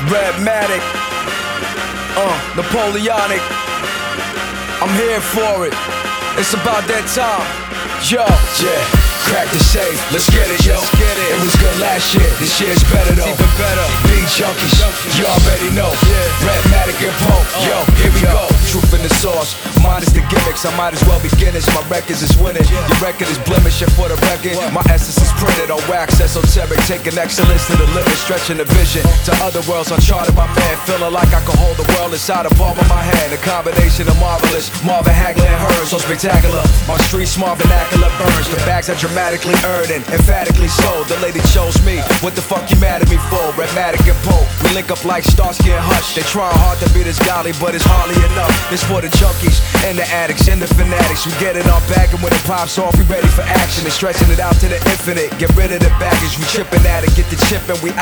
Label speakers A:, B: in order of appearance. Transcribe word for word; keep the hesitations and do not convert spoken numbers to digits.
A: Redmatic, uh, Napoleonic. I'm here for it. It's about that time. Yo, yeah, crack the safe. Let's get it, yo. Get it. It was good last year. This year's better though. Even better. Beat junkies. You already know. Yeah. Redmatic and Pope. Yo, here we go. Truth in the sauce. Minus the gimmicks. I might as well be Guinness. My records is winning. Your record is blemish. And for the record, my essence is printed on wax. Esoteric. Taking excellence to the limit. Stretching the vision to other worlds uncharted by man. Feeling like I can hold the world inside the palm of my hand. A combination of marvelous. Marvin Hagler and her. So spectacular. My street smart vernacular burns. The bags I dramatically earned and emphatically sold. The lady chose me. What the fuck you mad at me for? Redmatic and Pope. We link up like Starsky and Hutch. They trying hard to be this golly, but it's hardly enough. It's for the junkies and the addicts and the fanatics. We get it on back, and when it pops off, we ready for action. And stretching it out to the infinite. Get rid of the baggage. We tripping at it. Get the chip and we